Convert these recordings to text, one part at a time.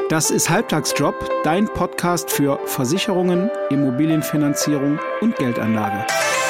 Das ist Halbtagsjob, dein Podcast für Versicherungen, Immobilienfinanzierung und Geldanlage.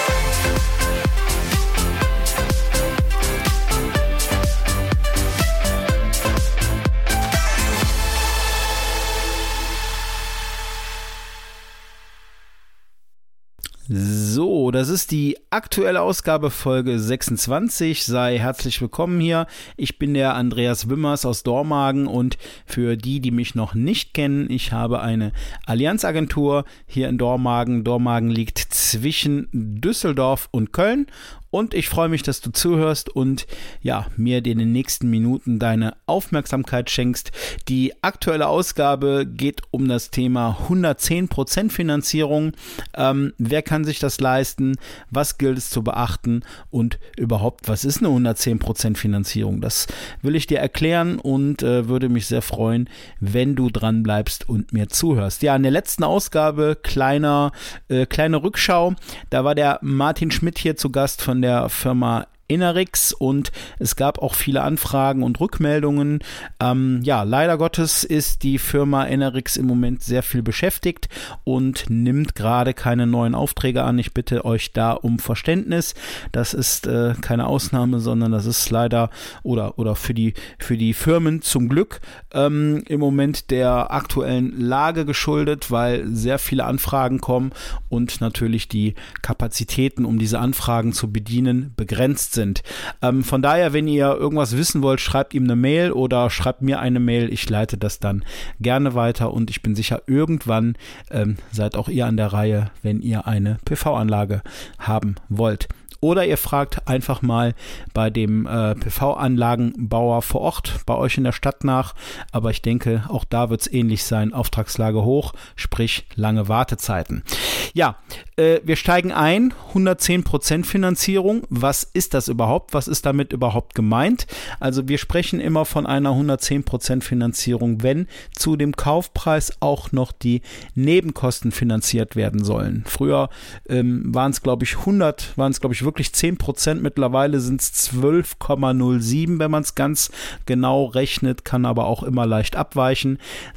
So, das ist die aktuelle Ausgabe Folge 26. Sei herzlich willkommen hier. Ich bin der Andreas Wimmers aus Dormagen und für die mich noch nicht kennen, ich habe eine Allianz-Agentur hier in Dormagen. Dormagen liegt zwischen Düsseldorf und Köln. Und ich freue mich, dass du zuhörst und ja, mir in den nächsten Minuten deine Aufmerksamkeit schenkst. Die aktuelle Ausgabe geht um das Thema 110% Finanzierung. Wer kann sich das leisten? Was gilt es zu beachten? Und überhaupt, was ist eine 110% Finanzierung? Das will ich dir erklären und würde mich sehr freuen, wenn du dran bleibst und mir zuhörst. Ja, in der letzten Ausgabe, kleine Rückschau, da war der Martin Schmidt hier zu Gast von der Firma Enerix und es gab auch viele Anfragen und Rückmeldungen. Leider Gottes ist die Firma Enerix im Moment sehr viel beschäftigt und nimmt gerade keine neuen Aufträge an. Ich bitte euch da um Verständnis. Das ist keine Ausnahme, sondern das ist leider oder für die Firmen zum Glück im Moment der aktuellen Lage geschuldet, weil sehr viele Anfragen kommen und natürlich die Kapazitäten, um diese Anfragen zu bedienen, begrenzt sind. Von daher, wenn ihr irgendwas wissen wollt, schreibt ihm eine Mail oder schreibt mir eine Mail. Ich leite das dann gerne weiter und ich bin sicher, irgendwann seid auch ihr an der Reihe, wenn ihr eine PV-Anlage haben wollt. Oder ihr fragt einfach mal bei dem PV-Anlagenbauer vor Ort bei euch in der Stadt nach. Aber ich denke, auch da wird es ähnlich sein. Auftragslage hoch, sprich lange Wartezeiten. Ja, wir steigen ein. 110% Finanzierung. Was ist das überhaupt? Was ist damit überhaupt gemeint? Also wir sprechen immer von einer 110% Finanzierung, wenn zu dem Kaufpreis auch noch die Nebenkosten finanziert werden sollen. Früher waren es, glaube ich, wirklich 10%. Mittlerweile sind es 12,07, wenn man es ganz genau rechnet, kann aber auch immer leicht abweichen.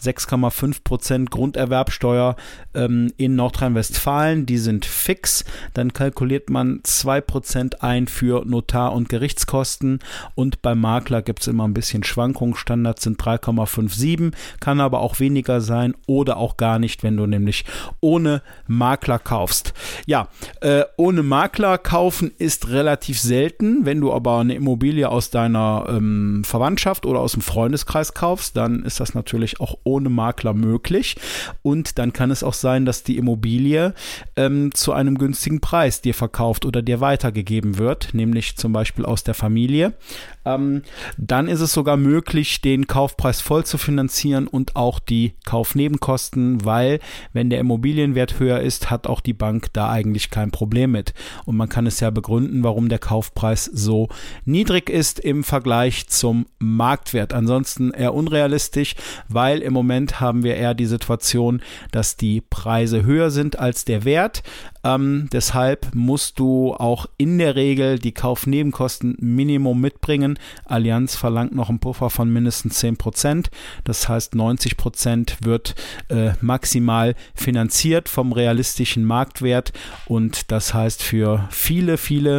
6,5% Grunderwerbsteuer in Nordrhein-Westfalen, die sind fix. Dann kalkuliert man 2% ein für Notar- und Gerichtskosten und beim Makler gibt es immer ein bisschen Schwankungen. Standards sind 3,57, kann aber auch weniger sein oder auch gar nicht, wenn du nämlich ohne Makler kaufst. Ja, ohne Makler kaufen ist relativ selten. Wenn du aber eine Immobilie aus deiner Verwandtschaft oder aus dem Freundeskreis kaufst, dann ist das natürlich auch ohne Makler möglich und dann kann es auch sein, dass die Immobilie zu einem günstigen Preis dir verkauft oder dir weitergegeben wird, nämlich zum Beispiel aus der Familie. Dann ist es sogar möglich, den Kaufpreis voll zu finanzieren und auch die Kaufnebenkosten, weil wenn der Immobilienwert höher ist, hat auch die Bank da eigentlich kein Problem mit. Und man kann es ja begründen, warum der Kaufpreis so niedrig ist im Vergleich zum Marktwert. Ansonsten eher unrealistisch, weil im Moment haben wir eher die Situation, dass die Preise höher sind als der Wert. Deshalb musst du auch in der Regel die Kaufnebenkosten Minimum mitbringen. Allianz verlangt noch einen Puffer von mindestens 10%. Das heißt, 90% wird maximal finanziert vom realistischen Marktwert und das heißt für viele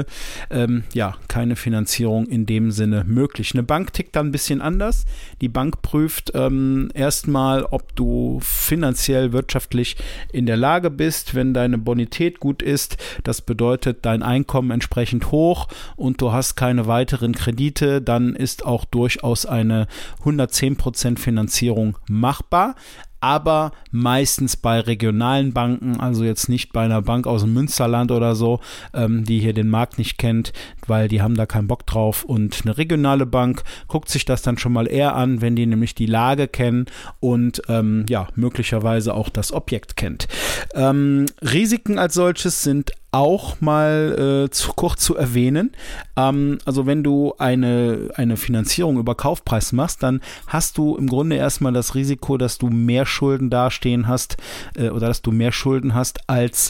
keine Finanzierung in dem Sinne möglich. Eine Bank tickt da ein bisschen anders. Die Bank prüft erstmal, ob du finanziell wirtschaftlich in der Lage bist, wenn deine Bonität gut ist. Das bedeutet, dein Einkommen entsprechend hoch und du hast keine weiteren Kredite, dann ist auch durchaus eine 110% Finanzierung machbar. Aber meistens bei regionalen Banken, also jetzt nicht bei einer Bank aus dem Münsterland oder so, die hier den Markt nicht kennt, weil die haben da keinen Bock drauf. Und eine regionale Bank guckt sich das dann schon mal eher an, wenn die nämlich die Lage kennen und möglicherweise auch das Objekt kennt. Risiken als solches sind auch mal kurz zu erwähnen. Also wenn du eine Finanzierung über Kaufpreis machst, dann hast du im Grunde erstmal das Risiko, dass du mehr Schulden dastehen hast oder dass du mehr Schulden hast, als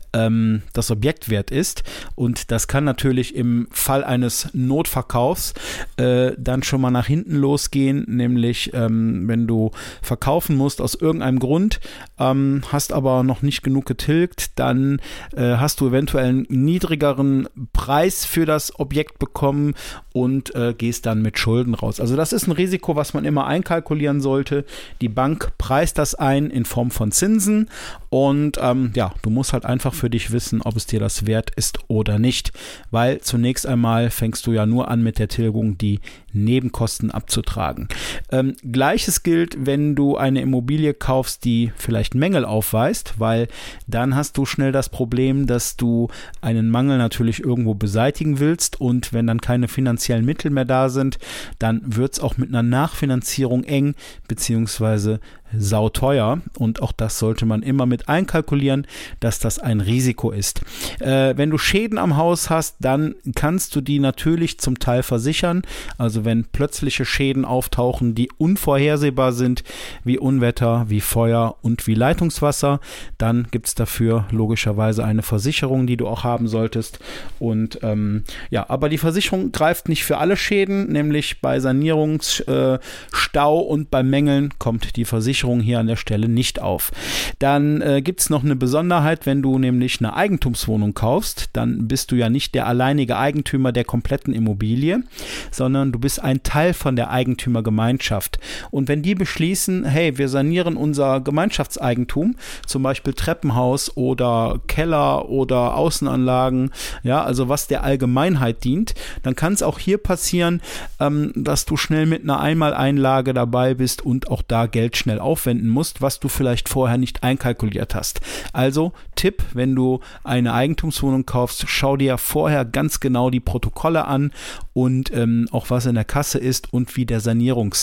das Objekt wert ist. Und das kann natürlich im Fall eines Notverkaufs dann schon mal nach hinten losgehen, nämlich wenn du verkaufen musst aus irgendeinem Grund, hast aber noch nicht genug getilgt, dann hast du eventuell einen niedrigeren Preis für das Objekt bekommen und gehst dann mit Schulden raus. Also das ist ein Risiko, was man immer einkalkulieren sollte. Die Bank preist das ein in Form von Zinsen und du musst halt einfach für dich wissen, ob es dir das wert ist oder nicht, weil zunächst einmal fängst du ja nur an mit der Tilgung die Nebenkosten abzutragen. Gleiches gilt, wenn du eine Immobilie kaufst, die vielleicht Mängel aufweist, weil dann hast du schnell das Problem, dass du einen Mangel natürlich irgendwo beseitigen willst und wenn dann keine finanziellen Mittel mehr da sind, dann wird es auch mit einer Nachfinanzierung eng beziehungsweise sauteuer und auch das sollte man immer mit einkalkulieren, dass das ein Risiko ist. Wenn du Schäden am Haus hast, dann kannst du die natürlich zum Teil versichern, also wenn plötzliche Schäden auftauchen, die unvorhersehbar sind, wie Unwetter, wie Feuer und wie Leitungswasser, dann gibt es dafür logischerweise eine Versicherung, die du auch haben solltest und aber die Versicherung greift nicht für alle Schäden, nämlich bei Sanierungsstau und bei Mängeln kommt die Versicherung hier an der Stelle nicht auf. Dann gibt es noch eine Besonderheit, wenn du nämlich eine Eigentumswohnung kaufst, dann bist du ja nicht der alleinige Eigentümer der kompletten Immobilie, sondern du bist ein Teil von der Eigentümergemeinschaft. Und wenn die beschließen, hey, wir sanieren unser Gemeinschaftseigentum, zum Beispiel Treppenhaus oder Keller oder Außenanlagen, ja, also was der Allgemeinheit dient, dann kann es auch hier passieren, dass du schnell mit einer Einmaleinlage dabei bist und auch da Geld schnell aufwenden musst, was du vielleicht vorher nicht einkalkuliert hast. Also Tipp, wenn du eine Eigentumswohnung kaufst, schau dir vorher ganz genau die Protokolle an und auch was in der Kasse ist und wie der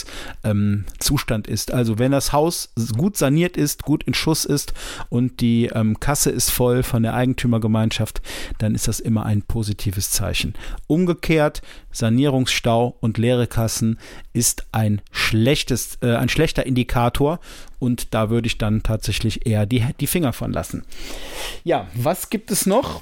Sanierungszustand ist. Also wenn das Haus gut saniert ist, gut in Schuss ist und die Kasse ist voll von der Eigentümergemeinschaft, dann ist das immer ein positives Zeichen. Umgekehrt, Sanierungsstau und leere Kassen ist ein schlechter Indikator und da würde ich dann tatsächlich eher die Finger von lassen. Ja, was gibt es noch?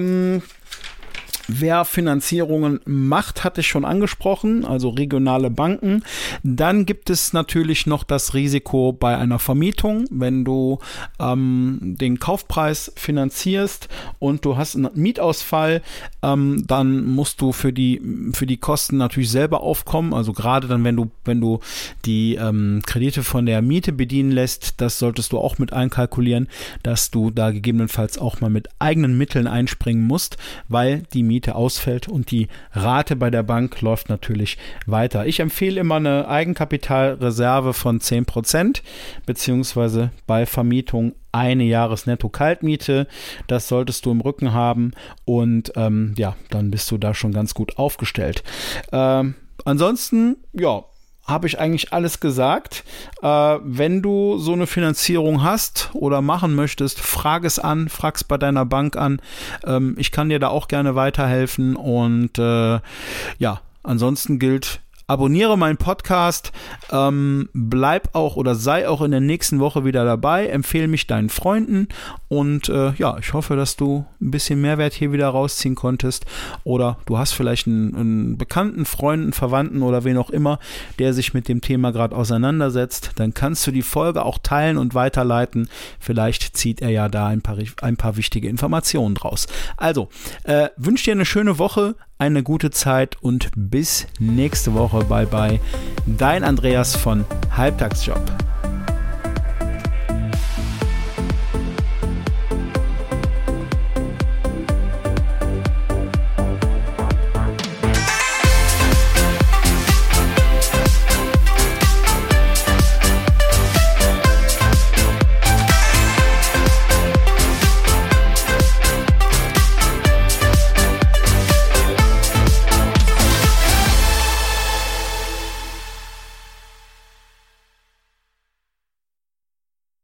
Wer Finanzierungen macht, hatte ich schon angesprochen, also regionale Banken. Dann gibt es natürlich noch das Risiko bei einer Vermietung, wenn du den Kaufpreis finanzierst und du hast einen Mietausfall, dann musst du für die Kosten natürlich selber aufkommen. Also gerade dann, wenn du die Kredite von der Miete bedienen lässt, das solltest du auch mit einkalkulieren, dass du da gegebenenfalls auch mal mit eigenen Mitteln einspringen musst, weil die Miete ausfällt und die Rate bei der Bank läuft natürlich weiter. Ich empfehle immer eine Eigenkapitalreserve von 10%, beziehungsweise bei Vermietung eine Jahresnetto-Kaltmiete. Das solltest du im Rücken haben und dann bist du da schon ganz gut aufgestellt. Ansonsten, habe ich eigentlich alles gesagt. Wenn du so eine Finanzierung hast oder machen möchtest, frag es bei deiner Bank an. Ich kann dir da auch gerne weiterhelfen und ansonsten gilt, abonniere meinen Podcast, bleib auch oder sei auch in der nächsten Woche wieder dabei, empfehle mich deinen Freunden und ich hoffe, dass du ein bisschen Mehrwert hier wieder rausziehen konntest oder du hast vielleicht einen Bekannten, Freunden, Verwandten oder wen auch immer, der sich mit dem Thema gerade auseinandersetzt, dann kannst du die Folge auch teilen und weiterleiten, vielleicht zieht er ja da ein paar wichtige Informationen draus. Also, wünsche dir eine schöne Woche, eine gute Zeit und bis nächste Woche. Bye bye. Dein Andreas von Halbtagsjob.